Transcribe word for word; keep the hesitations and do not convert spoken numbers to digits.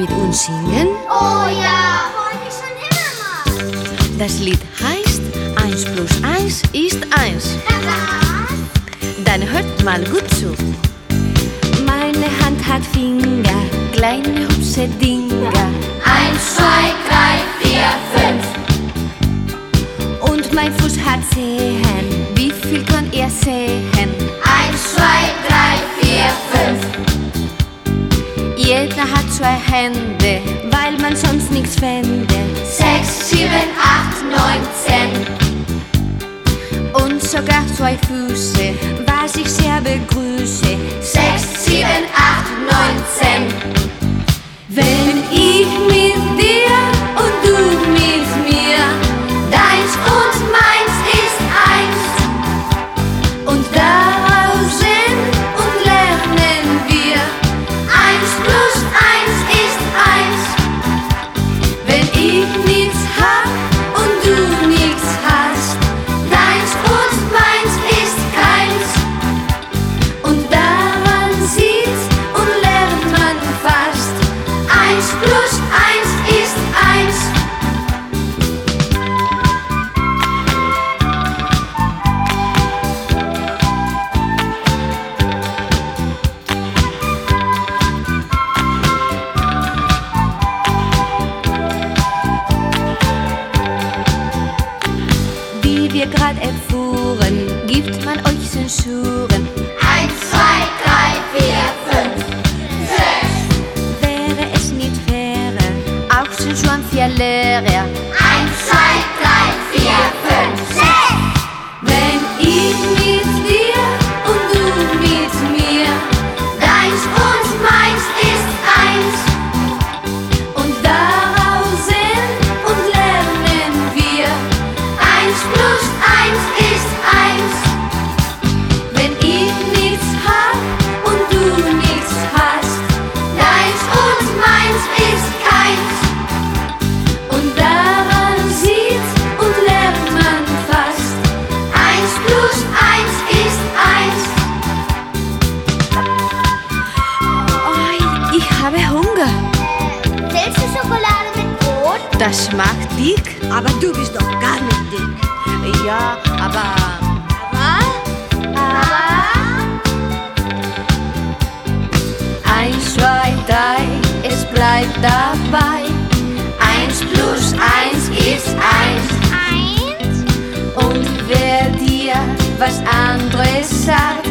mit uns singen? Oh ja, wollte ich schon immer mal. Das Lied heißt eins plus eins ist eins. Was? Dann hört mal gut zu. Meine Hand hat Finger, kleine hübsche Dinger. Eins, zwei, drei, vier, fünf. Und mein Fuß hat Zehen, wie viel kann er sehen? Eins, zwei, drei, vier, fünf. Jeder hat zwei Hände, weil man sonst nichts fände. Sechs, sieben, acht, neun, zehn. Und sogar zwei Füße, was ich sehr begrüße. Sechs, sieben, acht, neun, zehn. Wenn ich mit dir und du mit mir, Deins und meins ist eins. und daraus sehen und lernen wir. Eins plus eins ist eins. Wenn ich nichts hab und du nichts hast, Deins und meins ist keins. und daran sieht und lernt man fast. Eins plus eins ist eins. Wie wir grad erfuhren, gibt man euch Zensuren. Eins, zwei, drei, vier, fünf, sechs. Wäre es nicht fairer, auch Zensuren für Lehrer. Eins, zwei, drei, vier, fünf, sechs. Wenn ich mit dir und du mit mir Deins und meins ist eins. und daraus sehen und lernen wir. Eins plus eins ist eins. Wenn ich nichts hab und du nichts hast Deins und meins ist keins. und daran sieht und lernt man fast. Eins plus eins ist eins. Oh, ich habe Hunger. Willst du Schokolade mit Brot? Das schmeckt dick. Aber du bist doch gar nicht dick. Ja, aber... Eins, zwei, drei, es bleibt dabei. Eins plus eins ist eins. Und wer dir was anderes sagt,